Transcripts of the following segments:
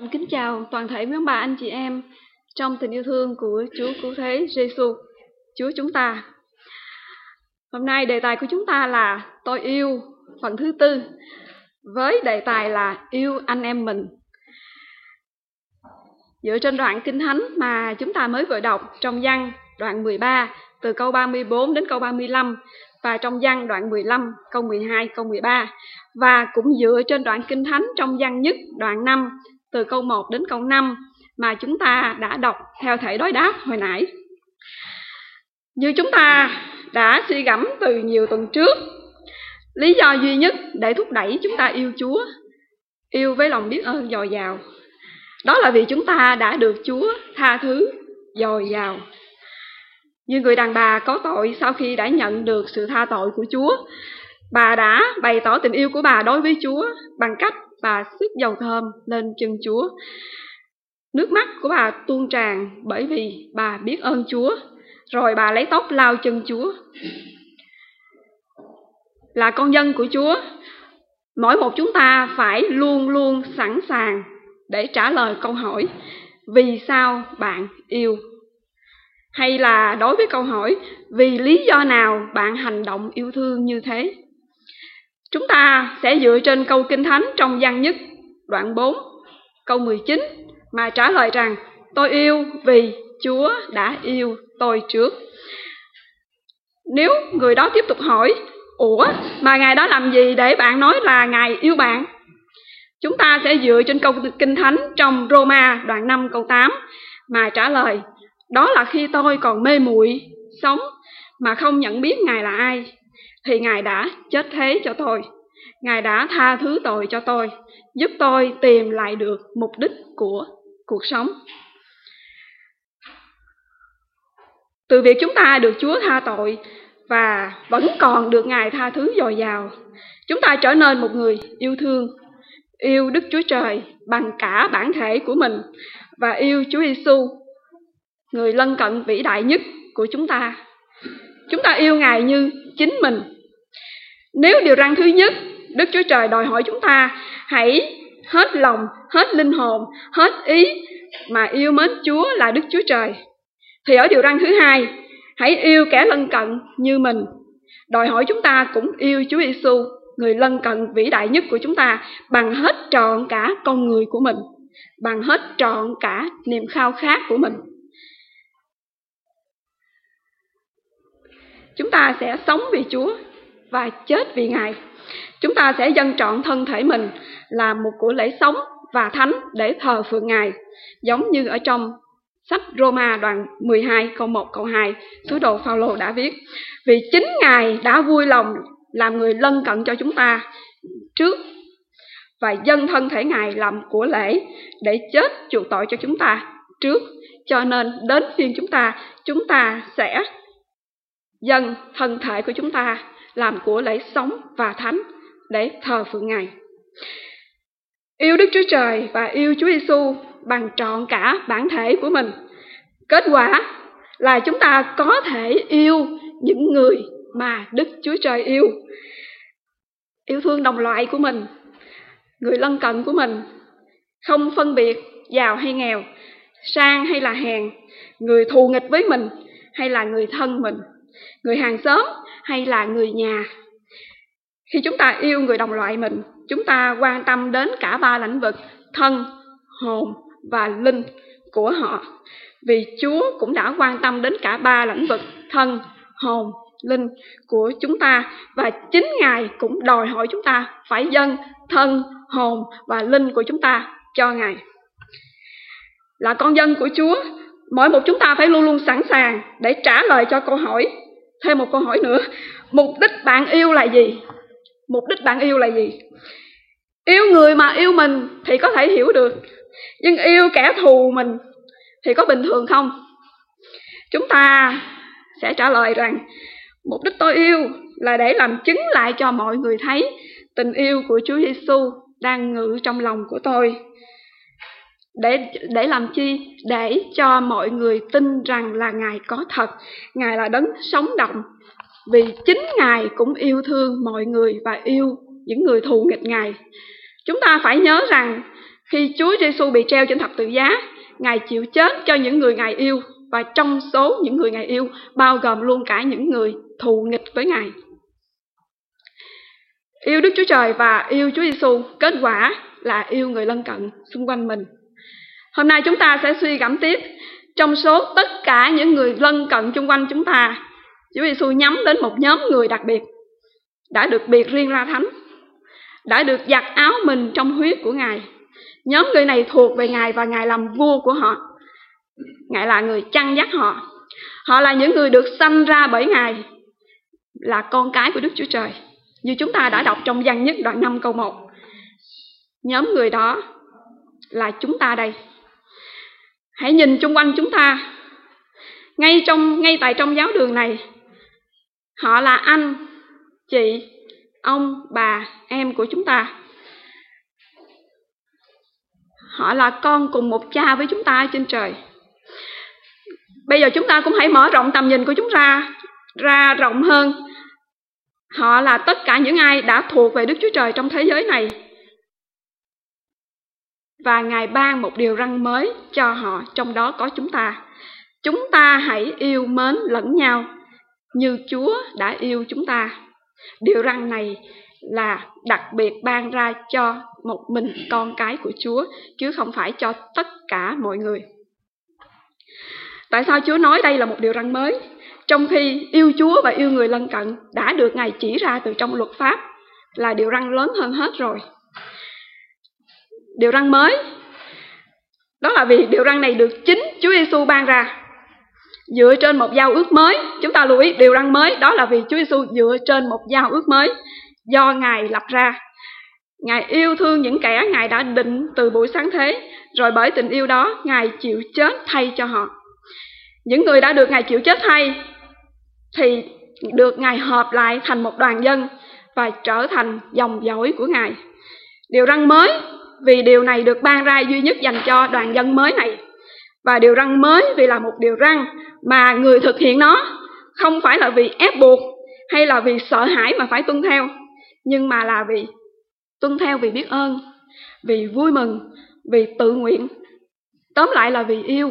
Kính chào toàn thể quý ông bà anh chị em trong tình yêu thương của Chúa Cứu Thế Giêsu, Chúa chúng ta. Hôm nay đề tài của chúng ta là Tôi yêu phần thứ 4 với đề tài là yêu anh em mình. Dựa trên đoạn Kinh Thánh mà chúng ta mới vừa đọc trong Giăng đoạn 13 từ câu 34 đến câu 35 và trong Giăng đoạn 15 câu 12 câu 13 và cũng dựa trên đoạn Kinh Thánh trong Giăng nhất đoạn 5 từ câu 1 đến câu 5 mà chúng ta đã đọc theo thể đối đáp hồi nãy. Như chúng ta đã suy gẫm từ nhiều tuần trước, lý do duy nhất để thúc đẩy chúng ta yêu Chúa, yêu với lòng biết ơn dồi dào, đó là vì chúng ta đã được Chúa tha thứ dồi dào. Như người đàn bà có tội sau khi đã nhận được sự tha tội của Chúa, bà đã bày tỏ tình yêu của bà đối với Chúa bằng cách bà xức dầu thơm lên chân Chúa. Nước mắt của bà tuôn tràn bởi vì bà biết ơn Chúa, rồi bà lấy tóc lau chân Chúa. Là con dân của Chúa, mỗi một chúng ta phải luôn luôn sẵn sàng để trả lời câu hỏi vì sao bạn yêu? Hay là đối với câu hỏi vì lý do nào bạn hành động yêu thương như thế? Chúng ta sẽ dựa trên câu Kinh Thánh trong Giăng nhất đoạn 4 câu 19 mà trả lời rằng tôi yêu vì Chúa đã yêu tôi trước. Nếu người đó tiếp tục hỏi, ủa mà Ngài đó làm gì để bạn nói là Ngài yêu bạn? Chúng ta sẽ dựa trên câu Kinh Thánh trong Roma đoạn 5 câu 8 mà trả lời, đó là khi tôi còn mê muội sống mà không nhận biết Ngài là ai, thì Ngài đã chết thế cho tôi. Ngài đã tha thứ tội cho tôi, giúp tôi tìm lại được mục đích của cuộc sống. Từ việc chúng ta được Chúa tha tội và vẫn còn được Ngài tha thứ dồi dào, chúng ta trở nên một người yêu thương, yêu Đức Chúa Trời bằng cả bản thể của mình và yêu Chúa Giêsu, người lân cận vĩ đại nhất của chúng ta. Chúng ta yêu Ngài như chính mình. Nếu điều răn thứ nhất Đức Chúa Trời đòi hỏi chúng ta hãy hết lòng, hết linh hồn, hết ý mà yêu mến Chúa là Đức Chúa Trời, thì ở điều răn thứ hai, hãy yêu kẻ lân cận như mình, đòi hỏi chúng ta cũng yêu Chúa Giêsu, người lân cận vĩ đại nhất của chúng ta, bằng hết trọn cả con người của mình, bằng hết trọn cả niềm khao khát của mình. Chúng ta sẽ sống vì Chúa và chết vì Ngài. Chúng ta sẽ dâng trọn thân thể mình là một của lễ sống và thánh để thờ phượng Ngài, giống như ở trong sách Roma đoạn 12 câu 1 câu 2, sứ đồ Phao-lô đã viết, vì chính Ngài đã vui lòng làm người lân cận cho chúng ta trước và dâng thân thể Ngài làm của lễ để chết chuộc tội cho chúng ta trước, cho nên đến phiên chúng ta sẽ dâng thân thể của chúng ta làm của lễ sống và thánh để thờ phượng Ngài. Yêu Đức Chúa Trời và yêu Chúa Giêsu bằng trọn cả bản thể của mình, kết quả là chúng ta có thể yêu những người mà Đức Chúa Trời yêu. Yêu thương đồng loại của mình, người lân cận của mình, không phân biệt giàu hay nghèo, sang hay là hèn, người thù nghịch với mình hay là người thân mình, người hàng xóm hay là người nhà. Khi chúng ta yêu người đồng loại mình, chúng ta quan tâm đến cả ba lĩnh vực thân, hồn và linh của họ. Vì Chúa cũng đã quan tâm đến cả ba lĩnh vực thân, hồn, linh của chúng ta, và chính Ngài cũng đòi hỏi chúng ta phải dâng thân, hồn và linh của chúng ta cho Ngài. Là con dân của Chúa, mỗi một chúng ta phải luôn luôn sẵn sàng để trả lời cho câu hỏi. Thêm một câu hỏi nữa, mục đích bạn yêu là gì? Mục đích bạn yêu là gì? Yêu người mà yêu mình thì có thể hiểu được, nhưng yêu kẻ thù mình thì có bình thường không? Chúng ta sẽ trả lời rằng mục đích tôi yêu là để làm chứng lại cho mọi người thấy tình yêu của Chúa Giêsu đang ngự trong lòng của tôi. Để làm chi? Để cho mọi người tin rằng là Ngài có thật, Ngài là đấng sống động. Vì chính Ngài cũng yêu thương mọi người và yêu những người thù nghịch Ngài. Chúng ta phải nhớ rằng Khi Chúa Giêsu bị treo trên thập tự giá, Ngài chịu chết cho những người Ngài yêu, và trong số những người Ngài yêu bao gồm luôn cả những người thù nghịch với Ngài. Yêu Đức Chúa Trời và yêu Chúa Giêsu kết quả là yêu người lân cận xung quanh mình. Hôm nay chúng ta sẽ suy gẫm tiếp. Trong số tất cả những người lân cận xung quanh chúng ta, Chúa Giêsu nhắm đến một nhóm người đặc biệt, đã được biệt riêng ra thánh, đã được giặt áo mình trong huyết của Ngài. Nhóm người này thuộc về Ngài và Ngài làm vua của họ. Ngài là người chăn dắt họ. Họ là những người được sanh ra bởi Ngài, là con cái của Đức Chúa Trời, như chúng ta đã đọc trong Giăng nhất đoạn 5 câu 1. Nhóm người đó là chúng ta đây. Hãy nhìn chung quanh chúng ta. Ngay tại trong giáo đường này, họ là anh, chị, ông, bà, em của chúng ta. Họ là con cùng một cha với chúng ta ở trên trời. Bây giờ chúng ta cũng hãy mở rộng tầm nhìn của chúng ta ra rộng hơn. Họ là tất cả những ai đã thuộc về Đức Chúa Trời trong thế giới này. Và Ngài ban một điều răn mới cho họ, trong đó có chúng ta. Chúng ta hãy yêu mến lẫn nhau như Chúa đã yêu chúng ta. Điều răn này là đặc biệt ban ra cho một mình con cái của Chúa, chứ không phải cho tất cả mọi người. Tại sao Chúa nói đây là một điều răn mới, trong khi yêu Chúa và yêu người lân cận đã được Ngài chỉ ra từ trong luật pháp là điều răn lớn hơn hết rồi? Điều răn mới, đó là vì điều răn này được chính Chúa Giêsu ban ra dựa trên một giao ước mới. Chúng ta lưu ý, điều răn mới đó là vì Chúa Giêsu dựa trên một giao ước mới do Ngài lập ra. Ngài yêu thương những kẻ Ngài đã định từ buổi sáng thế, rồi bởi tình yêu đó Ngài chịu chết thay cho họ. Những người đã được Ngài chịu chết thay thì được Ngài hợp lại thành một đoàn dân và trở thành dòng dõi của Ngài. Điều răn mới vì điều này được ban ra duy nhất dành cho đoàn dân mới này. Và điều răn mới vì là một điều răn mà người thực hiện nó không phải là vì ép buộc hay là vì sợ hãi mà phải tuân theo, nhưng mà là vì tuân theo vì biết ơn, vì vui mừng, vì tự nguyện. Tóm lại là vì yêu.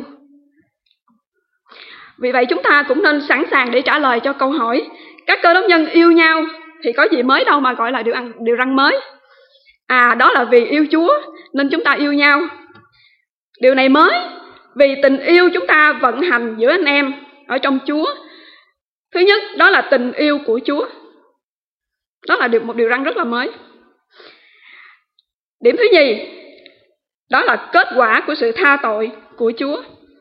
Vì vậy chúng ta cũng nên sẵn sàng để trả lời cho câu hỏi: các cơ đốc nhân yêu nhau thì có gì mới đâu mà gọi là điều răn mới? Đó là vì yêu Chúa nên chúng ta yêu nhau. Điều này mới vì tình yêu chúng ta vận hành giữa anh em ở trong Chúa. Thứ nhất, đó là tình yêu của Chúa. Đó là một điều răn rất là mới. Điểm thứ nhì, đó là kết quả của sự tha tội của Chúa.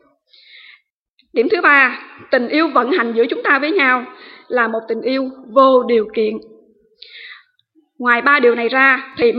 Điểm thứ ba, tình yêu vận hành giữa chúng ta với nhau là một tình yêu vô điều kiện. Ngoài ba điều này ra thì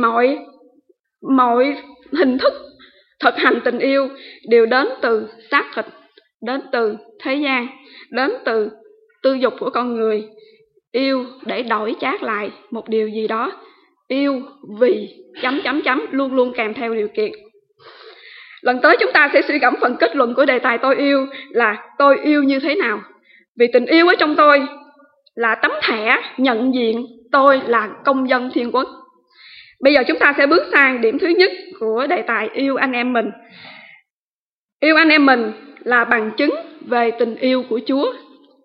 mọi hình thức thực hành tình yêu đều đến từ xác thịt, đến từ thế gian, đến từ tư dục của con người. Yêu để đổi chác lại một điều gì đó. Yêu vì ... luôn luôn kèm theo điều kiện. Lần tới chúng ta sẽ suy gẫm phần kết luận của đề tài tôi yêu là tôi yêu như thế nào. Vì tình yêu ở trong tôi là tấm thẻ nhận diện tôi là công dân thiên quốc. Bây giờ chúng ta sẽ bước sang điểm thứ nhất của đề tài yêu anh em mình. Yêu anh em mình là bằng chứng về tình yêu của Chúa.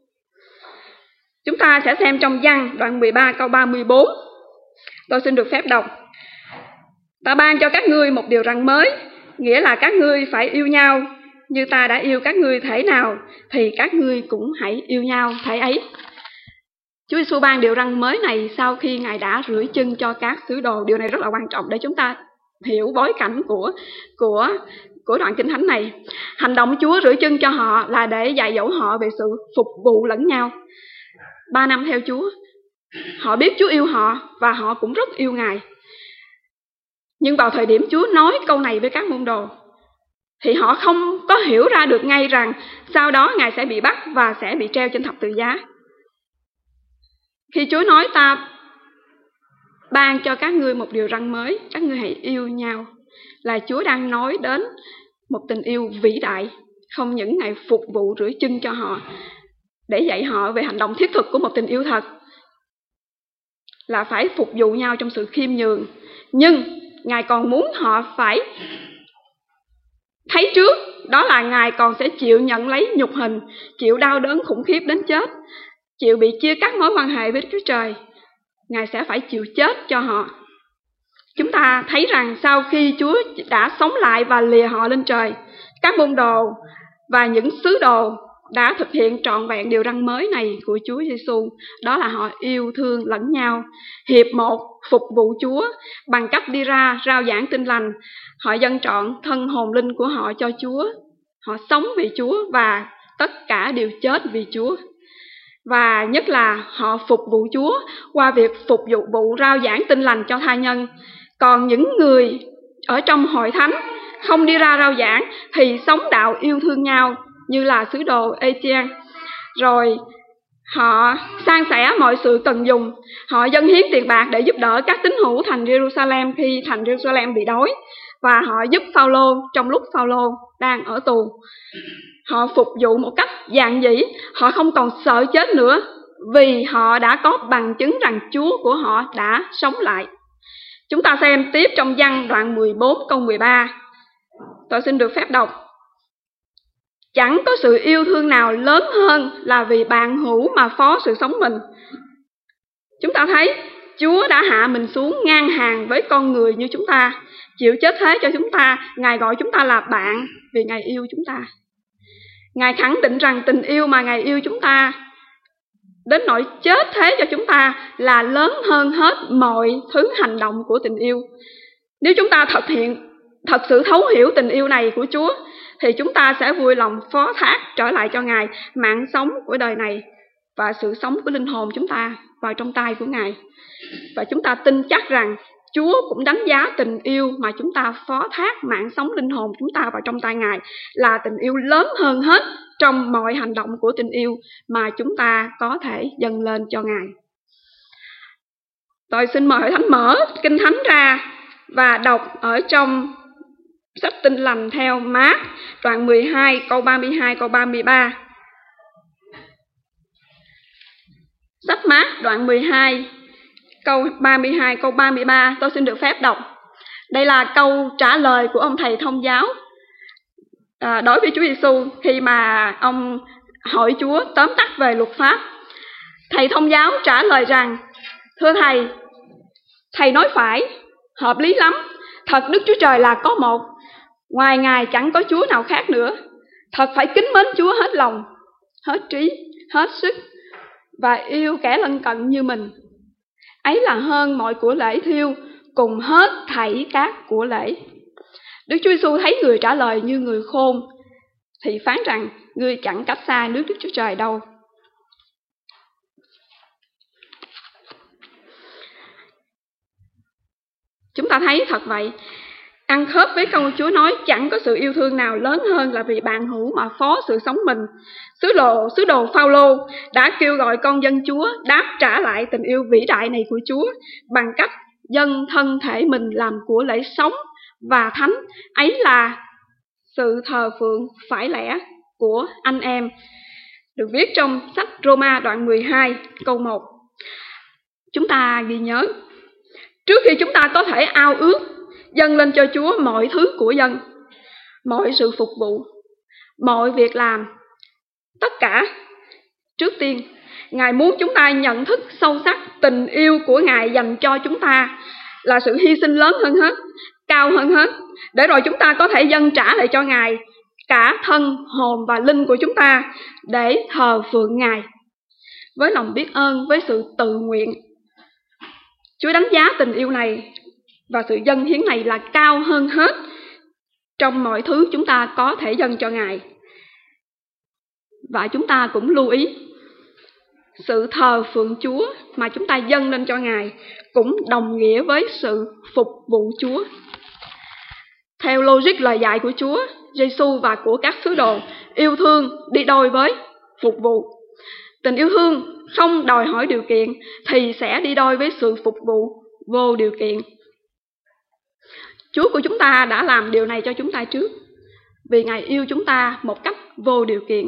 Chúng ta sẽ xem trong Giăng đoạn 13 câu 34. Tôi xin được phép đọc. Ta ban cho các ngươi một điều răn mới, nghĩa là các ngươi phải yêu nhau. Như ta đã yêu các ngươi thể nào thì các ngươi cũng hãy yêu nhau thể ấy. Chúa Giêsu ban điều răn mới này sau khi Ngài đã rửa chân cho các sứ đồ. Điều này rất là quan trọng để chúng ta hiểu bối cảnh của đoạn kinh thánh này. Hành động Chúa rửa chân cho họ là để dạy dỗ họ về sự phục vụ lẫn nhau. 3 năm theo Chúa, họ biết Chúa yêu họ và họ cũng rất yêu Ngài. Nhưng vào thời điểm Chúa nói câu này với các môn đồ thì họ không có hiểu ra được ngay rằng sau đó Ngài sẽ bị bắt và sẽ bị treo trên thập tự giá. Khi Chúa nói ta ban cho các ngươi một điều răn mới, các ngươi hãy yêu nhau, là Chúa đang nói đến một tình yêu vĩ đại. Không những Ngài phục vụ rửa chân cho họ để dạy họ về hành động thiết thực của một tình yêu thật, là phải phục vụ nhau trong sự khiêm nhường, nhưng Ngài còn muốn họ phải thấy trước, đó là Ngài còn sẽ chịu nhận lấy nhục hình, chịu đau đớn khủng khiếp đến chết, chịu bị chia cắt mối quan hệ với Đức Chúa Trời. Ngài sẽ phải chịu chết cho họ. Chúng ta thấy rằng sau khi Chúa đã sống lại và lìa họ lên trời, các môn đồ và những sứ đồ đã thực hiện trọn vẹn điều răn mới này của Chúa Giêsu, đó là họ yêu thương lẫn nhau, hiệp một phục vụ Chúa bằng cách đi ra rao giảng tin lành. Họ dâng trọn thân hồn linh của họ cho Chúa, họ sống vì Chúa và tất cả đều chết vì Chúa. Và nhất là họ phục vụ Chúa qua việc phục vụ rao giảng tin lành cho tha nhân. Còn những người ở trong hội thánh không đi ra rao giảng thì sống đạo yêu thương nhau, như là sứ đồ Etienne. Rồi họ san sẻ mọi sự cần dùng, họ dâng hiến tiền bạc để giúp đỡ các tín hữu thành Jerusalem khi thành Jerusalem bị đói, và họ giúp Phao-lô trong lúc Phao-lô đang ở tù. Họ phục vụ một cách dạn dĩ, họ không còn sợ chết nữa, vì họ đã có bằng chứng rằng Chúa của họ đã sống lại. Chúng ta xem tiếp trong Giăng đoạn 14 câu 13. Tôi xin được phép đọc. Chẳng có sự yêu thương nào lớn hơn là vì bạn hữu mà phó sự sống mình. Chúng ta thấy Chúa đã hạ mình xuống ngang hàng với con người như chúng ta, chịu chết thế cho chúng ta. Ngài gọi chúng ta là bạn vì Ngài yêu chúng ta. Ngài khẳng định rằng tình yêu mà Ngài yêu chúng ta đến nỗi chết thế cho chúng ta là lớn hơn hết mọi thứ hành động của tình yêu. Nếu chúng ta thật sự thấu hiểu tình yêu này của Chúa, thì chúng ta sẽ vui lòng phó thác trở lại cho Ngài mạng sống của đời này và sự sống của linh hồn chúng ta vào trong tay của Ngài. Và chúng ta tin chắc rằng Chúa cũng đánh giá tình yêu mà chúng ta phó thác mạng sống linh hồn chúng ta vào trong tay Ngài là tình yêu lớn hơn hết trong mọi hành động của tình yêu mà chúng ta có thể dâng lên cho Ngài. Tôi xin mời Hội Thánh mở Kinh Thánh ra và đọc ở trong sách Tin Lành theo Mác đoạn 12 câu 32 câu 33. Sách Mác đoạn 12 câu 32 câu 33, tôi xin được phép đọc. Đây là câu trả lời của ông thầy thông giáo đối với Chúa Giêsu khi mà ông hỏi Chúa tóm tắt về luật pháp. Thầy thông giáo trả lời rằng: thưa thầy nói phải, hợp lý lắm. Thật Đức Chúa Trời là có một, ngoài Ngài chẳng có Chúa nào khác nữa. Thật phải kính mến Chúa hết lòng, hết trí, hết sức và yêu kẻ lân cận như mình. Ấy là hơn mọi của lễ thiêu cùng hết thảy các của lễ. Đức Chúa Giêsu thấy người trả lời như người khôn thì phán rằng: ngươi chẳng cách xa nước Đức Chúa Trời đâu. Chúng ta thấy thật vậy, ăn khớp với câu Chúa nói chẳng có sự yêu thương nào lớn hơn là vì bạn hữu mà phó sự sống mình. Sứ đồ Phao-lô đã kêu gọi con dân Chúa đáp trả lại tình yêu vĩ đại này của Chúa bằng cách dâng thân thể mình làm của lễ sống và thánh. Ấy là sự thờ phượng phải lẽ của anh em, được viết trong sách Roma đoạn 12 câu 1. Chúng ta ghi nhớ, trước khi chúng ta có thể ao ước dâng lên cho Chúa mọi thứ của dân, mọi sự phục vụ, mọi việc làm, tất cả, trước tiên Ngài muốn chúng ta nhận thức sâu sắc tình yêu của Ngài dành cho chúng ta là sự hy sinh lớn hơn hết, cao hơn hết, để rồi chúng ta có thể dâng trả lại cho Ngài cả thân, hồn và linh của chúng ta để thờ phượng Ngài với lòng biết ơn, với sự tự nguyện. Chúa đánh giá tình yêu này và sự dâng hiến này là cao hơn hết trong mọi thứ chúng ta có thể dâng cho Ngài. Và chúng ta cũng lưu ý, sự thờ phượng Chúa mà chúng ta dâng lên cho Ngài cũng đồng nghĩa với sự phục vụ Chúa. Theo logic lời dạy của Chúa Giêsu và của các sứ đồ, yêu thương đi đôi với phục vụ. Tình yêu thương không đòi hỏi điều kiện thì sẽ đi đôi với sự phục vụ vô điều kiện. Chúa của chúng ta đã làm điều này cho chúng ta trước, vì Ngài yêu chúng ta một cách vô điều kiện.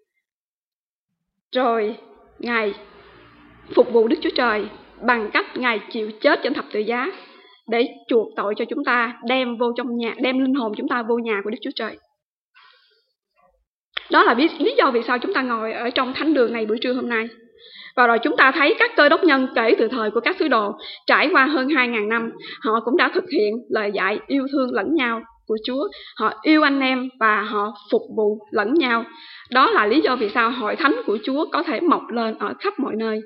Rồi Ngài phục vụ Đức Chúa Trời bằng cách Ngài chịu chết trên thập tự giá để chuộc tội cho chúng ta, đem linh hồn chúng ta vô nhà của Đức Chúa Trời. Đó là lý do vì sao chúng ta ngồi ở trong thánh đường này buổi trưa hôm nay. Và rồi chúng ta thấy các Cơ Đốc nhân kể từ thời của các sứ đồ trải qua hơn 2.000 năm, họ cũng đã thực hiện lời dạy yêu thương lẫn nhau của Chúa. Họ yêu anh em và họ phục vụ lẫn nhau. Đó là lý do vì sao hội thánh của Chúa có thể mọc lên ở khắp mọi nơi.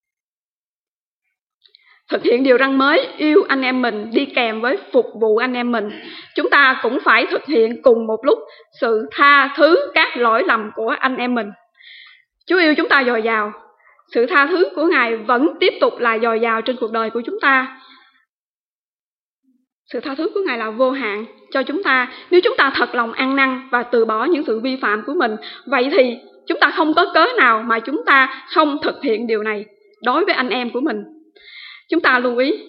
Thực hiện điều răn mới yêu anh em mình đi kèm với phục vụ anh em mình. Chúng ta cũng phải thực hiện cùng một lúc sự tha thứ các lỗi lầm của anh em mình. Chúa yêu chúng ta dồi dào. Sự tha thứ của Ngài vẫn tiếp tục là dồi dào trên cuộc đời của chúng ta. Sự tha thứ của Ngài là vô hạn cho chúng ta. Nếu chúng ta thật lòng ăn năn và từ bỏ những sự vi phạm của mình, vậy thì chúng ta không có cớ nào mà chúng ta không thực hiện điều này đối với anh em của mình. Chúng ta lưu ý,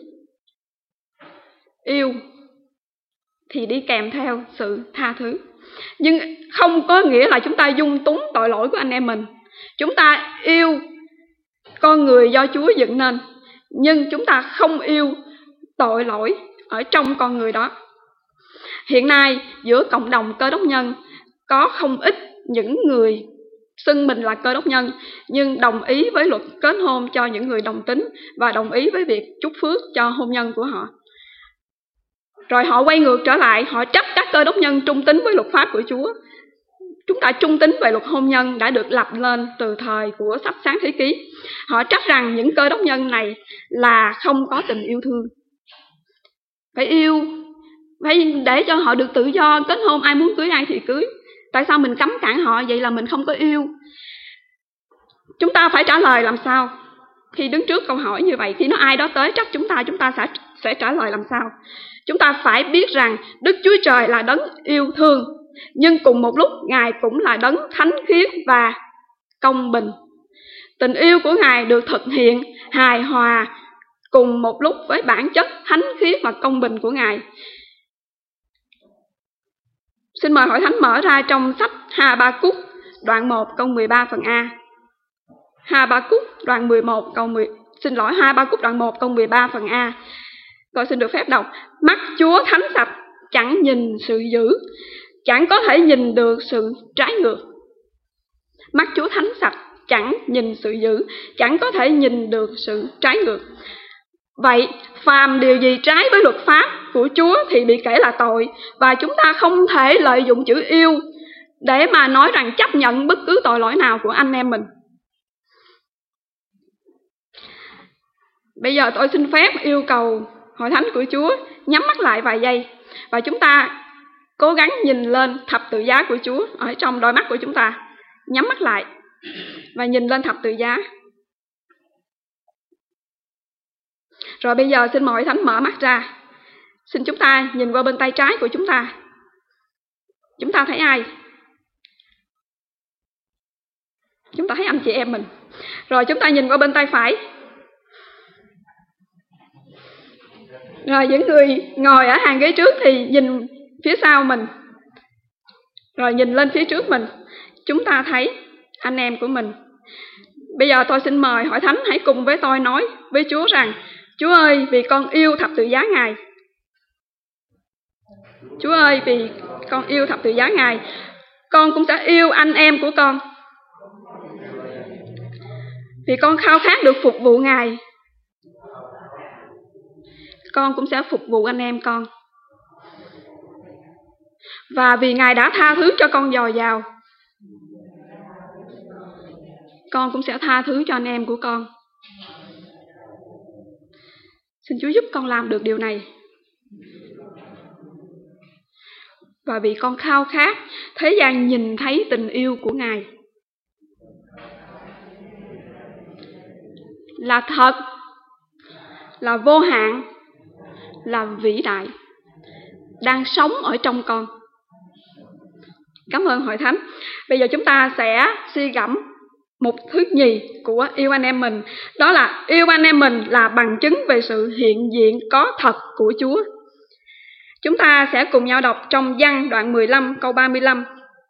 yêu thì đi kèm theo sự tha thứ. Nhưng không có nghĩa là chúng ta dung túng tội lỗi của anh em mình. Chúng ta yêu con người do Chúa dựng nên, nhưng chúng ta không yêu tội lỗi ở trong con người đó. Hiện nay giữa cộng đồng Cơ Đốc nhân có không ít những người xưng mình là Cơ Đốc nhân nhưng đồng ý với luật kết hôn cho những người đồng tính và đồng ý với việc chúc phước cho hôn nhân của họ. Rồi họ quay ngược trở lại, họ trách các Cơ Đốc nhân trung tín với luật pháp của Chúa. Chúng ta trung tín về luật hôn nhân đã được lập lên từ thời của sách Sáng Thế Ký. Họ trách rằng những Cơ Đốc nhân này là không có tình yêu thương. Phải yêu, phải để cho họ được tự do kết hôn, ai muốn cưới ai thì cưới. Tại sao mình cấm cản họ? Vậy là mình không có yêu. Chúng ta phải trả lời làm sao? Khi đứng trước câu hỏi như vậy, khi nó ai đó tới trách chúng ta sẽ trả lời làm sao? Chúng ta phải biết rằng Đức Chúa Trời là đấng yêu thương, nhưng cùng một lúc Ngài cũng là đấng thánh khiết và công bình. Tình yêu của Ngài được thực hiện hài hòa cùng một lúc với bản chất thánh khiết và công bình của Ngài. Xin mời hội thánh mở ra trong sách Ha-ba-cúc đoạn 1 câu 13 phần A. Ha-ba-cúc đoạn 11 câu 10. Ha-ba-cúc đoạn 1 câu 13 phần A. Tôi xin được phép đọc. Mắt Chúa thánh sạch, chẳng nhìn sự dữ, chẳng có thể nhìn được sự trái ngược. Mắt Chúa thánh sạch, chẳng nhìn sự dữ, chẳng có thể nhìn được sự trái ngược. Vậy, phàm điều gì trái với luật pháp của Chúa thì bị kể là tội, và chúng ta không thể lợi dụng chữ yêu để mà nói rằng chấp nhận bất cứ tội lỗi nào của anh em mình. Bây giờ tôi xin phép yêu cầu hội thánh của Chúa nhắm mắt lại vài giây, và chúng ta cố gắng nhìn lên thập tự giá của Chúa ở trong đôi mắt của chúng ta. Nhắm mắt lại và nhìn lên thập tự giá. Rồi bây giờ xin mời hội thánh mở mắt ra. Xin chúng ta nhìn qua bên tay trái của chúng ta. Chúng ta thấy ai? Chúng ta thấy anh chị em mình. Rồi chúng ta nhìn qua bên tay phải. Rồi những người ngồi ở hàng ghế trước thì nhìn phía sau mình. Rồi nhìn lên phía trước mình. Chúng ta thấy anh em của mình. Bây giờ tôi xin mời hội thánh hãy cùng với tôi nói với Chúa rằng: Chúa ơi, vì con yêu thập tự giá Ngài. Chúa ơi, vì con yêu thập tự giá Ngài, con cũng sẽ yêu anh em của con. Vì con khao khát được phục vụ Ngài, con cũng sẽ phục vụ anh em con. Và vì Ngài đã tha thứ cho con dồi dào, con cũng sẽ tha thứ cho anh em của con. Xin Chúa giúp con làm được điều này. Và vì con khao khát thế gian nhìn thấy tình yêu của Ngài là thật, là vô hạn, là vĩ đại, đang sống ở trong con. Cảm ơn hội thánh. Bây giờ chúng ta sẽ suy gẫm một thứ nhì của yêu anh em mình. Đó là yêu anh em mình là bằng chứng về sự hiện diện có thật của Chúa. Chúng ta sẽ cùng nhau đọc trong Giăng đoạn 15 câu 35.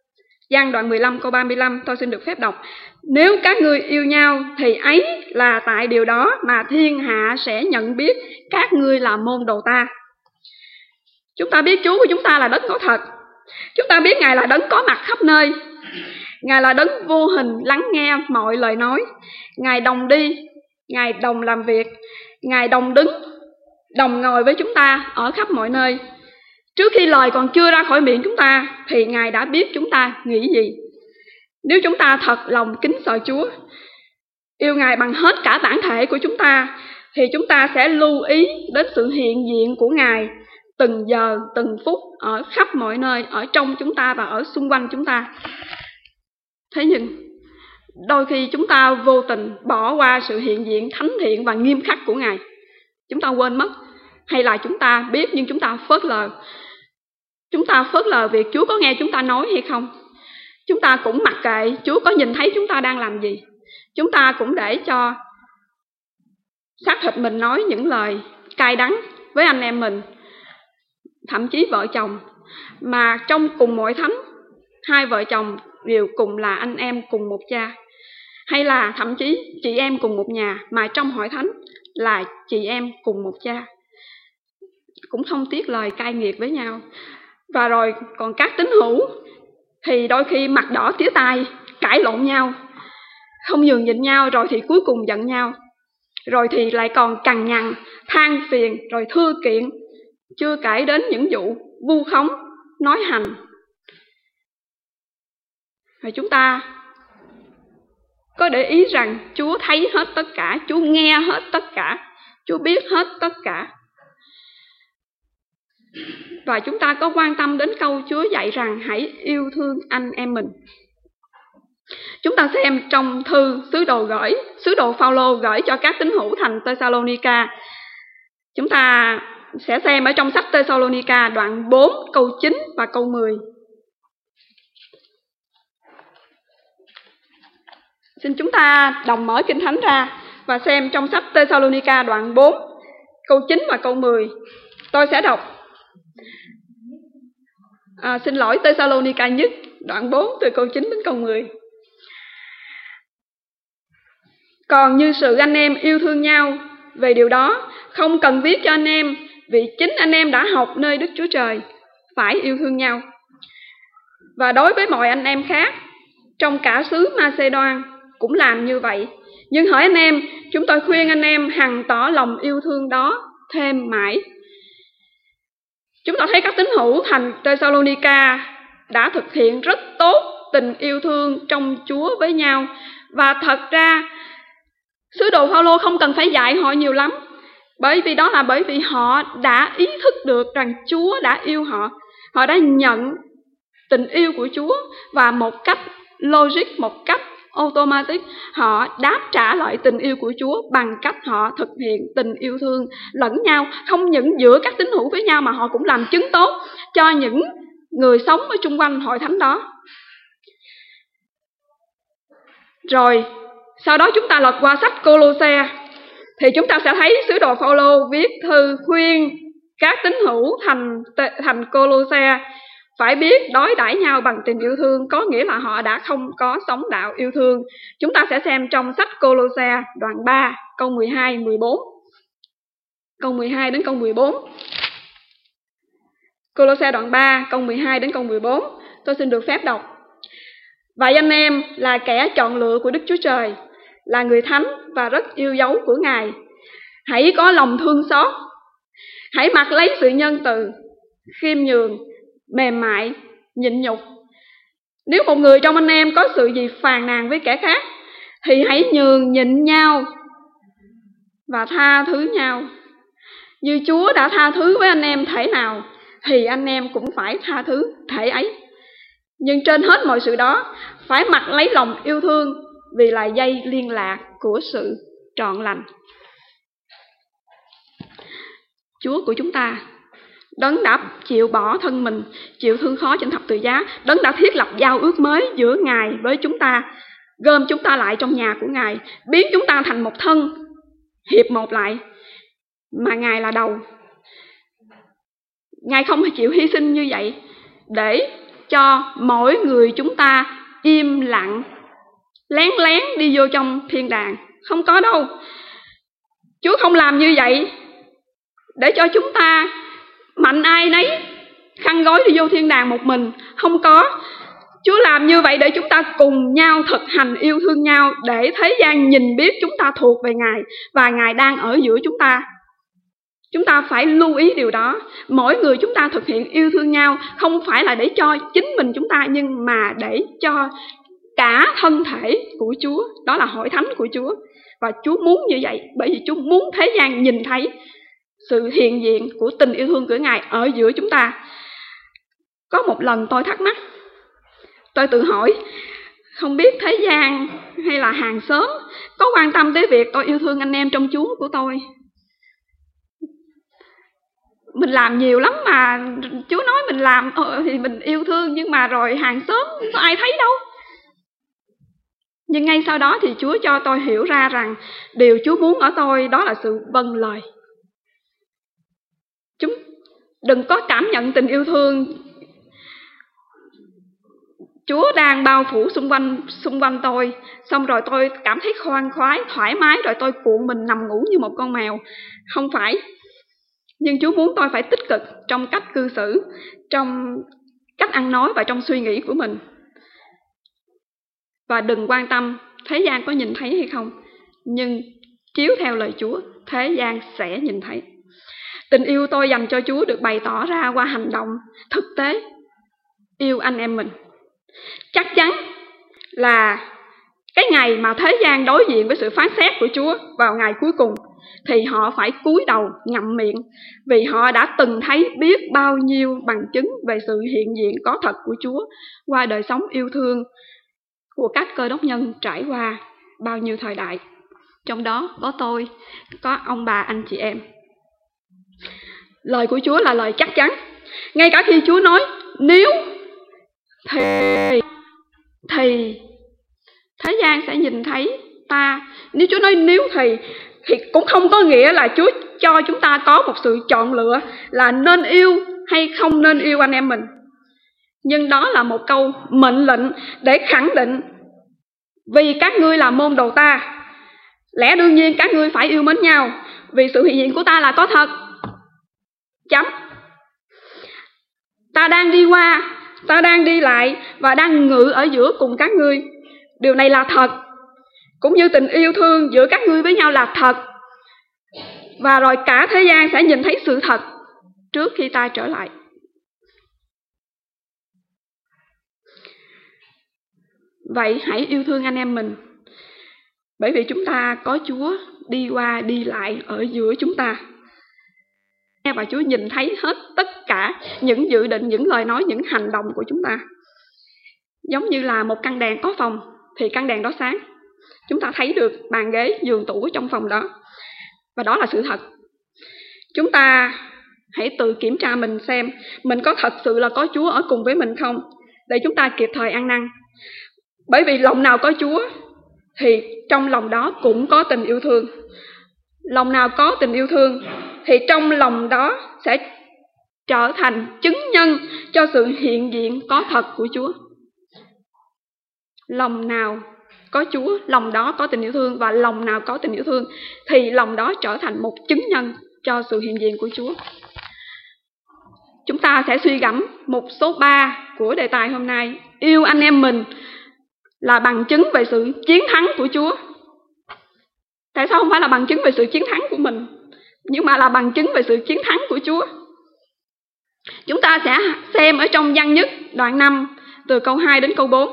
Giăng đoạn 15 câu 35 tôi xin được phép đọc. Nếu các ngươi yêu nhau thì ấy là tại điều đó mà thiên hạ sẽ nhận biết các ngươi là môn đồ ta. Chúng ta biết Chúa của chúng ta là đấng có thật. Chúng ta biết Ngài là đấng có mặt khắp nơi. Ngài là đấng vô hình lắng nghe mọi lời nói. Ngài đồng đi, Ngài đồng làm việc, Ngài đồng đứng, đồng ngồi với chúng ta ở khắp mọi nơi. Trước khi lời còn chưa ra khỏi miệng chúng ta thì Ngài đã biết chúng ta nghĩ gì. Nếu chúng ta thật lòng kính sợ Chúa, yêu Ngài bằng hết cả bản thể của chúng ta, thì chúng ta sẽ lưu ý đến sự hiện diện của Ngài từng giờ, từng phút ở khắp mọi nơi, ở trong chúng ta và ở xung quanh chúng ta. Thế nhưng đôi khi chúng ta vô tình bỏ qua sự hiện diện thánh thiện và nghiêm khắc của Ngài. Chúng ta quên mất, hay là chúng ta biết nhưng chúng ta phớt lờ. Chúng ta phớt lờ việc Chúa có nghe chúng ta nói hay không. Chúng ta cũng mặc kệ Chúa có nhìn thấy chúng ta đang làm gì. Chúng ta cũng để cho xác thịt mình nói những lời cay đắng với anh em mình, thậm chí vợ chồng. Mà trong cùng hội thánh, hai vợ chồng đều cùng là anh em cùng một cha. Hay là thậm chí chị em cùng một nhà, mà trong hội thánh là chị em cùng một cha, cũng không tiếc lời cay nghiệt với nhau. Và rồi còn các tín hữu thì đôi khi mặt đỏ tía tai, cãi lộn nhau, không nhường nhịn nhau, rồi thì cuối cùng giận nhau. Rồi thì lại còn cằn nhằn, than phiền, rồi thưa kiện, chưa kể đến những vụ vu khống, nói hành. Rồi chúng ta có để ý rằng Chúa thấy hết tất cả, Chúa nghe hết tất cả, Chúa biết hết tất cả. Và chúng ta có quan tâm đến câu Chúa dạy rằng hãy yêu thương anh em mình. Chúng ta xem trong thư sứ đồ Phao-lô gửi cho các tín hữu thành Tê-sa-lô-ni-ca. Chúng ta sẽ xem ở trong sách Tê-sa-lô-ni-ca đoạn 4 câu 9 và câu 10. Xin chúng ta đồng mở Kinh Thánh ra và xem trong sách Tê-sa-lô-ni-ca đoạn 4 câu 9 và câu 10. Tôi sẽ đọc. Xin lỗi, Tê-sa-lô-ni-ca nhất đoạn 4 từ câu 9 đến câu 10. Còn như sự anh em yêu thương nhau, về điều đó không cần viết cho anh em, vì chính anh em đã học nơi Đức Chúa Trời phải yêu thương nhau. Và đối với mọi anh em khác trong cả xứ Ma-xê-đoan cũng làm như vậy. Nhưng hỡi anh em, chúng tôi khuyên anh em hằng tỏ lòng yêu thương đó thêm mãi. Chúng ta thấy các tín hữu thành Tê-sa-lô-ni-ca đã thực hiện rất tốt tình yêu thương trong Chúa với nhau. Và thật ra sứ đồ Phao-lô không cần phải dạy họ nhiều lắm, bởi vì họ đã ý thức được rằng Chúa đã yêu họ. Họ đã nhận tình yêu của Chúa và một cách logic, một cách automatic, họ đáp trả lại tình yêu của Chúa bằng cách họ thực hiện tình yêu thương lẫn nhau, không những giữa các tín hữu với nhau mà họ cũng làm chứng tốt cho những người sống ở chung quanh hội thánh đó. Rồi sau đó chúng ta lật qua sách Cô-lô-se thì chúng ta sẽ thấy sứ đồ Phao-lô viết thư khuyên các tín hữu thành Cô-lô-se phải biết đối đãi nhau bằng tình yêu thương, có nghĩa là họ đã không có sống đạo yêu thương. Chúng ta sẽ xem trong sách Cô-lô-se đoạn 3 câu 12, 14. Câu 12 đến câu 14. Cô-lô-se đoạn 3 câu 12 đến câu 14. Tôi xin được phép đọc. Vậy anh em là kẻ chọn lựa của Đức Chúa Trời, là người thánh và rất yêu dấu của Ngài. Hãy có lòng thương xót, hãy mặc lấy sự nhân từ, khiêm nhường, mềm mại, nhịn nhục. Nếu một người trong anh em có sự gì phàn nàn với kẻ khác, thì hãy nhường nhịn nhau và tha thứ nhau. Như Chúa đã tha thứ với anh em thể nào, thì anh em cũng phải tha thứ thể ấy. Nhưng trên hết mọi sự đó, phải mặc lấy lòng yêu thương, vì là dây liên lạc của sự trọn lành. Chúa của chúng ta, đấng đã chịu bỏ thân mình, chịu thương khó trên thập tự giá, đấng đã thiết lập giao ước mới giữa Ngài với chúng ta, gom chúng ta lại trong nhà của Ngài, biến chúng ta thành một thân, hiệp một lại, mà Ngài là đầu. Ngài không chịu hy sinh như vậy để cho mỗi người chúng ta im lặng, lén lén đi vô trong thiên đàng. Không có đâu. Chúa không làm như vậy để cho chúng ta mạnh ai nấy khăn gói đi vô thiên đàng một mình. Không có. Chúa làm như vậy để chúng ta cùng nhau thực hành yêu thương nhau, để thế gian nhìn biết chúng ta thuộc về Ngài và Ngài đang ở giữa chúng ta. Chúng ta phải lưu ý điều đó. Mỗi người chúng ta thực hiện yêu thương nhau không phải là để cho chính mình chúng ta, nhưng mà để cho cả thân thể của Chúa. Đó là hội thánh của Chúa. Và Chúa muốn như vậy, bởi vì Chúa muốn thế gian nhìn thấy sự hiện diện của tình yêu thương của Ngài ở giữa chúng ta. Có một lần tôi thắc mắc, tôi tự hỏi, không biết thế gian hay là hàng xóm có quan tâm tới việc tôi yêu thương anh em trong Chúa của tôi. Mình làm nhiều lắm mà Chúa nói mình làm thì mình yêu thương, nhưng mà rồi hàng xóm có ai thấy đâu. Nhưng ngay sau đó thì Chúa cho tôi hiểu ra rằng điều Chúa muốn ở tôi đó là sự vâng lời. Chúng đừng có cảm nhận tình yêu thương Chúa đang bao phủ xung quanh tôi, xong rồi tôi cảm thấy khoan khoái, thoải mái, rồi tôi cuộn mình nằm ngủ như một con mèo. Không phải. Nhưng Chúa muốn tôi phải tích cực trong cách cư xử, trong cách ăn nói và trong suy nghĩ của mình. Và đừng quan tâm thế gian có nhìn thấy hay không, nhưng chiếu theo lời Chúa, thế gian sẽ nhìn thấy. Tình yêu tôi dành cho Chúa được bày tỏ ra qua hành động thực tế, yêu anh em mình. Chắc chắn là cái ngày mà thế gian đối diện với sự phán xét của Chúa vào ngày cuối cùng, thì họ phải cúi đầu ngậm miệng, vì họ đã từng thấy biết bao nhiêu bằng chứng về sự hiện diện có thật của Chúa qua đời sống yêu thương của các Cơ Đốc nhân trải qua bao nhiêu thời đại. Trong đó có tôi, có ông bà, anh chị em. Lời của Chúa là lời chắc chắn. Ngay cả khi Chúa nói nếu thì thế gian sẽ nhìn thấy ta. Nếu Chúa nói nếu thì cũng không có nghĩa là Chúa cho chúng ta có một sự chọn lựa là nên yêu hay không nên yêu anh em mình. Nhưng đó là một câu mệnh lệnh để khẳng định, vì các ngươi là môn đồ ta, lẽ đương nhiên các ngươi phải yêu mến nhau, vì sự hiện diện của ta là có thật. Chấm. Ta đang đi qua, ta đang đi lại và đang ngự ở giữa cùng các ngươi. Điều này là thật. Cũng như tình yêu thương giữa các ngươi với nhau là thật. Và rồi cả thế gian sẽ nhìn thấy sự thật trước khi ta trở lại. Vậy hãy yêu thương anh em mình, bởi vì chúng ta có Chúa đi qua đi lại ở giữa chúng ta. Và Chúa nhìn thấy hết tất cả những dự định, những lời nói, những hành động của chúng ta. Giống như là một căn đèn có phòng thì căn đèn đó sáng. Chúng ta thấy được bàn ghế, giường, tủ trong phòng đó. Và đó là sự thật. Chúng ta hãy tự kiểm tra mình xem mình có thật sự là có Chúa ở cùng với mình không, để chúng ta kịp thời ăn năn. Bởi vì lòng nào có Chúa thì trong lòng đó cũng có tình yêu thương. Lòng nào có tình yêu thương thì trong lòng đó sẽ trở thành chứng nhân cho sự hiện diện có thật của Chúa. Lòng nào có Chúa, lòng đó có tình yêu thương, và lòng nào có tình yêu thương thì lòng đó trở thành một chứng nhân cho sự hiện diện của Chúa. Chúng ta sẽ suy gẫm mục số 3 của đề tài hôm nay. Yêu anh em mình là bằng chứng về sự chiến thắng của Chúa. Tại sao không phải là bằng chứng về sự chiến thắng của mình, nhưng mà là bằng chứng về sự chiến thắng của Chúa? Chúng ta sẽ xem ở trong Văn Nhất đoạn 5 từ câu 2 đến câu 4.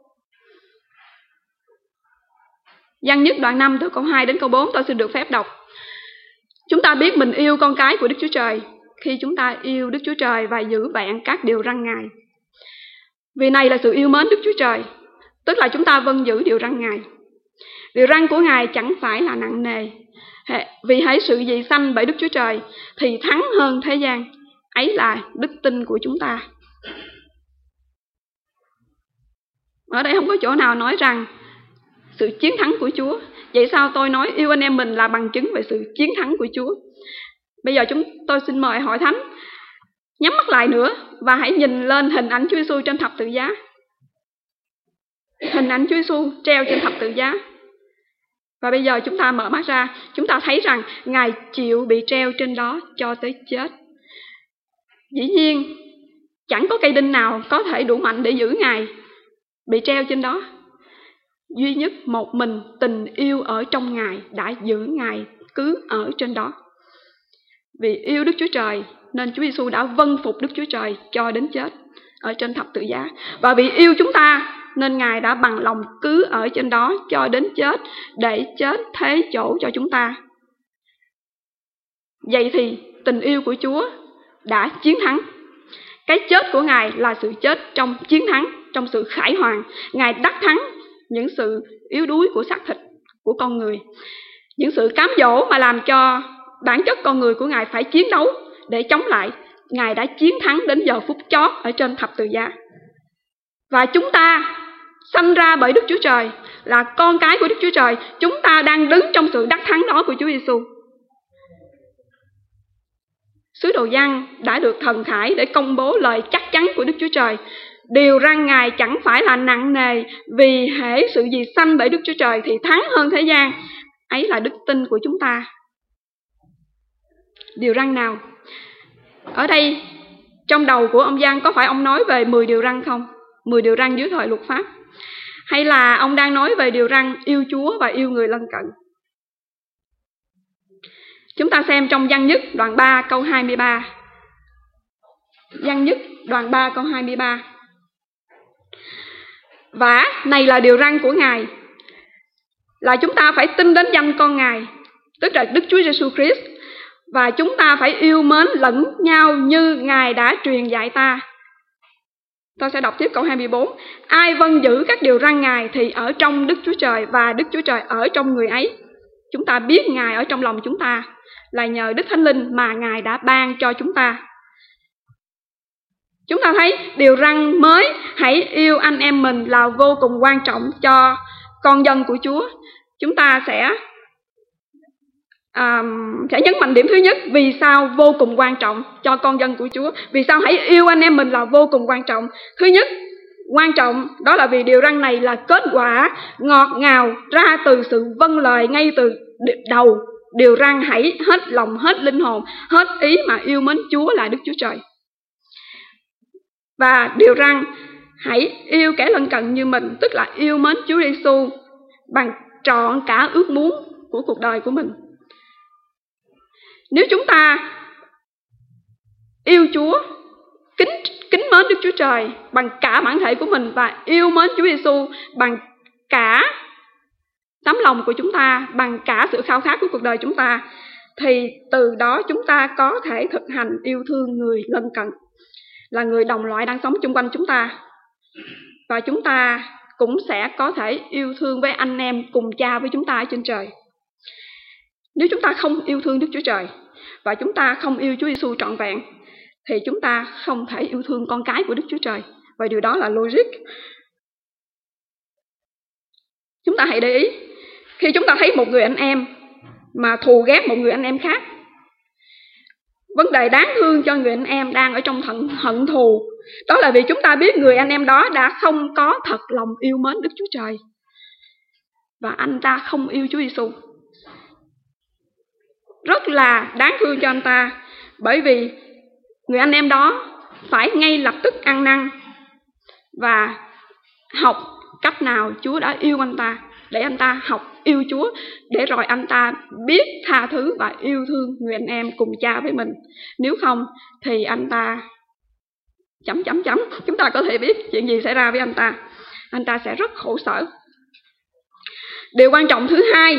Văn Nhất đoạn 5 từ câu 2 đến câu 4 tôi xin được phép đọc. Chúng ta biết mình yêu con cái của Đức Chúa Trời khi chúng ta yêu Đức Chúa Trời và giữ vẹn các điều răn Ngài. Vì này là sự yêu mến Đức Chúa Trời, tức là chúng ta vâng giữ điều răn Ngài. Điều răn của Ngài chẳng phải là nặng nề, vì hãy sự gì sanh bởi Đức Chúa Trời thì thắng hơn thế gian, ấy là đức tin của chúng ta. Ở đây không có chỗ nào nói rằng sự chiến thắng của Chúa. Vậy sao tôi nói yêu anh em mình là bằng chứng về sự chiến thắng của Chúa? Bây giờ tôi xin mời hội thánh nhắm mắt lại nữa và hãy nhìn lên hình ảnh Chúa Giêsu trên thập tự giá. Hình ảnh Chúa Giêsu treo trên thập tự giá. Và bây giờ chúng ta mở mắt ra, chúng ta thấy rằng Ngài chịu bị treo trên đó cho tới chết. Dĩ nhiên, chẳng có cây đinh nào có thể đủ mạnh để giữ Ngài bị treo trên đó. Duy nhất một mình tình yêu ở trong Ngài đã giữ Ngài cứ ở trên đó. Vì yêu Đức Chúa Trời nên Chúa Giêsu đã vâng phục Đức Chúa Trời cho đến chết ở trên thập tự giá. Và vì yêu chúng ta nên Ngài đã bằng lòng cứ ở trên đó cho đến chết, để chết thế chỗ cho chúng ta. Vậy thì tình yêu của Chúa đã chiến thắng. Cái chết của Ngài là sự chết trong chiến thắng, trong sự khải hoàn. Ngài đắc thắng những sự yếu đuối của xác thịt của con người, những sự cám dỗ mà làm cho bản chất con người của Ngài phải chiến đấu để chống lại. Ngài đã chiến thắng đến giờ phút chót ở trên thập tự giá. Và chúng ta sanh ra bởi Đức Chúa Trời, là con cái của Đức Chúa Trời. Chúng ta đang đứng trong sự đắc thắng đó của Chúa Giêsu. Sứ đồ Giăng đã được thần khải để công bố lời chắc chắn của Đức Chúa Trời. Điều răn Ngài chẳng phải là nặng nề, vì hễ sự gì sanh bởi Đức Chúa Trời thì thắng hơn thế gian. Ấy là đức tin của chúng ta. Điều răn nào? Ở đây, trong đầu của ông Giăng có phải ông nói về 10 điều răn không? 10 điều răn dưới thời luật pháp. Hay là ông đang nói về điều răn yêu Chúa và yêu người lân cận? Chúng ta xem trong Giăng nhất đoạn 3 câu 23. Giăng nhất đoạn 3 câu 23. Và này là điều răn của Ngài, là chúng ta phải tin đến danh con Ngài, tức là Đức Chúa Giêsu Christ, và chúng ta phải yêu mến lẫn nhau như Ngài đã truyền dạy ta. Tôi sẽ đọc tiếp câu 24. Ai vâng giữ các điều răn Ngài thì ở trong Đức Chúa Trời và Đức Chúa Trời ở trong người ấy. Chúng ta biết Ngài ở trong lòng chúng ta là nhờ Đức Thánh Linh mà Ngài đã ban cho chúng ta. Chúng ta thấy điều răn mới hãy yêu anh em mình là vô cùng quan trọng cho con dân của Chúa. Chúng ta sẽ nhấn mạnh điểm thứ nhất, vì sao vô cùng quan trọng cho con dân của Chúa. Vì sao hãy yêu anh em mình là vô cùng quan trọng? Thứ nhất, quan trọng đó là vì điều răn này là kết quả ngọt ngào ra từ sự vâng lời ngay từ đầu. Điều răn hãy hết lòng, hết linh hồn, hết ý mà yêu mến Chúa là Đức Chúa Trời. Và điều răn hãy yêu kẻ lân cận như mình, tức là yêu mến Chúa Giêsu bằng trọn cả ước muốn của cuộc đời của mình. Nếu chúng ta yêu Chúa, kính mến Đức Chúa Trời bằng cả bản thể của mình và yêu mến Chúa Giêsu bằng cả tấm lòng của chúng ta, bằng cả sự khao khát của cuộc đời chúng ta, thì từ đó chúng ta có thể thực hành yêu thương người lân cận, là người đồng loại đang sống chung quanh chúng ta. Và chúng ta cũng sẽ có thể yêu thương với anh em cùng cha với chúng ta ở trên trời. Nếu chúng ta không yêu thương Đức Chúa Trời và chúng ta không yêu Chúa Giêsu trọn vẹn thì chúng ta không thể yêu thương con cái của Đức Chúa Trời. Và điều đó là logic. Chúng ta hãy để ý, khi chúng ta thấy một người anh em mà thù ghét một người anh em khác, vấn đề đáng thương cho người anh em đang ở trong hận thù, đó là vì chúng ta biết người anh em đó đã không có thật lòng yêu mến Đức Chúa Trời và anh ta không yêu Chúa Giêsu. Rất là đáng thương cho anh ta, bởi vì người anh em đó phải ngay lập tức ăn năn và học cách nào Chúa đã yêu anh ta, để anh ta học yêu Chúa, để rồi anh ta biết tha thứ và yêu thương người anh em cùng cha với mình. Nếu không thì anh ta ... chúng ta có thể biết chuyện gì xảy ra với anh ta. Anh ta sẽ rất khổ sở. Điều quan trọng thứ hai,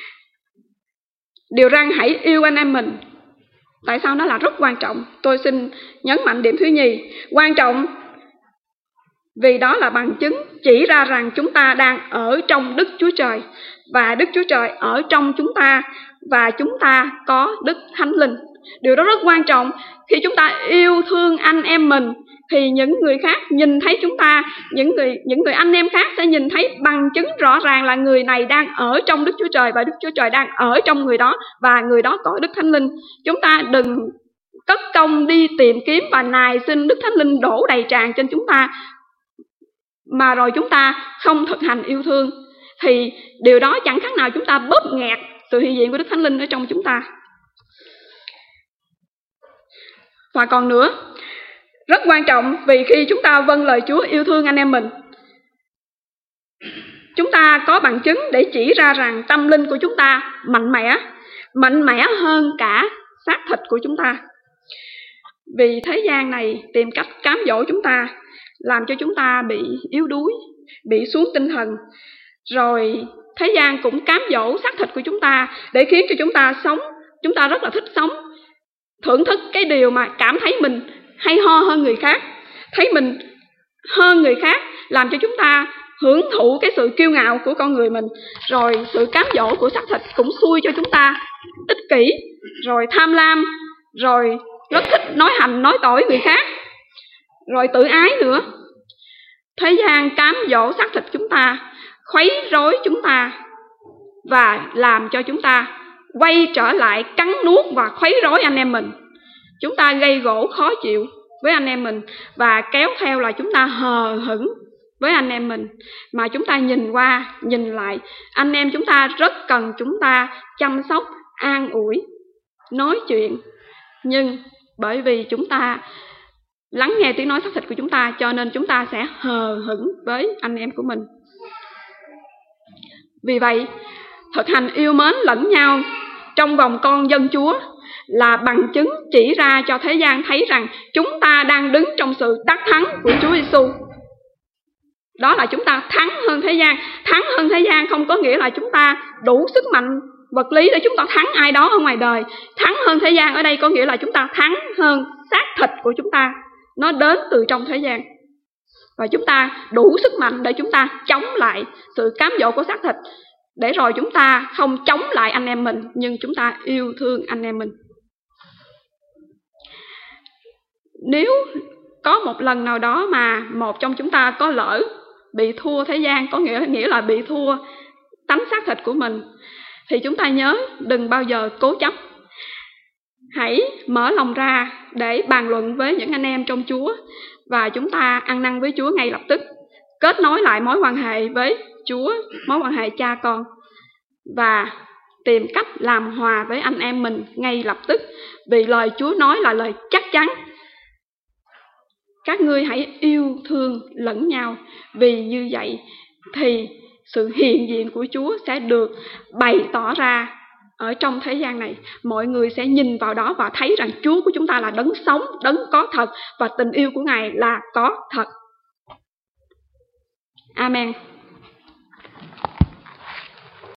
điều răn hãy yêu anh em mình. Tại sao nó là rất quan trọng? Tôi xin nhấn mạnh điểm thứ nhì. Quan trọng vì đó là bằng chứng chỉ ra rằng chúng ta đang ở trong Đức Chúa Trời, và Đức Chúa Trời ở trong chúng ta, và chúng ta có Đức Thánh Linh. Điều đó rất quan trọng. Khi chúng ta yêu thương anh em mình thì những người khác nhìn thấy chúng ta, những người anh em khác sẽ nhìn thấy bằng chứng rõ ràng là người này đang ở trong Đức Chúa Trời và Đức Chúa Trời đang ở trong người đó, và người đó có Đức Thánh Linh. Chúng ta đừng cất công đi tìm kiếm và nài xin Đức Thánh Linh đổ đầy tràn trên chúng ta, mà rồi chúng ta không thực hành yêu thương, thì điều đó chẳng khác nào chúng ta bóp nghẹt sự hiện diện của Đức Thánh Linh ở trong chúng ta. Và còn nữa, rất quan trọng, vì khi chúng ta vâng lời Chúa yêu thương anh em mình, chúng ta có bằng chứng để chỉ ra rằng tâm linh của chúng ta mạnh mẽ hơn cả xác thịt của chúng ta. Vì thế gian này tìm cách cám dỗ chúng ta, làm cho chúng ta bị yếu đuối, bị xuống tinh thần. Rồi thế gian cũng cám dỗ xác thịt của chúng ta để khiến cho chúng ta rất là thích sống, thưởng thức cái điều mà cảm thấy mình hay ho hơn người khác, thấy mình hơn người khác, làm cho chúng ta hưởng thụ cái sự kiêu ngạo của con người mình. Rồi sự cám dỗ của xác thịt cũng xui cho chúng ta ích kỷ, rồi tham lam, rồi rất thích nói hành nói tỏi người khác, rồi tự ái nữa. Thế gian cám dỗ xác thịt chúng ta, khuấy rối chúng ta và làm cho chúng ta quay trở lại cắn nuốt và khuấy rối anh em mình. Chúng ta gây gổ khó chịu với anh em mình, và kéo theo là chúng ta hờ hững với anh em mình. Mà chúng ta nhìn qua nhìn lại, anh em chúng ta rất cần chúng ta chăm sóc, an ủi, nói chuyện. Nhưng bởi vì chúng ta lắng nghe tiếng nói xác thịt của chúng ta, cho nên chúng ta sẽ hờ hững với anh em của mình. Vì vậy, thực hành yêu mến lẫn nhau trong vòng con dân Chúa là bằng chứng chỉ ra cho thế gian thấy rằng chúng ta đang đứng trong sự đắc thắng của Chúa Giêsu. Đó là chúng ta thắng hơn thế gian. Thắng hơn thế gian không có nghĩa là chúng ta đủ sức mạnh vật lý để chúng ta thắng ai đó ở ngoài đời. Thắng hơn thế gian ở đây có nghĩa là chúng ta thắng hơn xác thịt của chúng ta, nó đến từ trong thế gian. Và chúng ta đủ sức mạnh để chúng ta chống lại sự cám dỗ của xác thịt, để rồi chúng ta không chống lại anh em mình, nhưng chúng ta yêu thương anh em mình. Nếu có một lần nào đó mà một trong chúng ta có lỡ bị thua thế gian, có nghĩa là bị thua tánh xác thịt của mình, thì chúng ta nhớ đừng bao giờ cố chấp. Hãy mở lòng ra để bàn luận với những anh em trong Chúa, và chúng ta ăn năn với Chúa ngay lập tức, kết nối lại mối quan hệ với Chúa, mối quan hệ cha con, và tìm cách làm hòa với anh em mình ngay lập tức. Vì lời Chúa nói là lời chắc chắn: các ngươi hãy yêu thương lẫn nhau. Vì như vậy thì sự hiện diện của Chúa sẽ được bày tỏ ra ở trong thế gian này. Mọi người sẽ nhìn vào đó và thấy rằng Chúa của chúng ta là đấng sống, đấng có thật, và tình yêu của Ngài là có thật. Amen.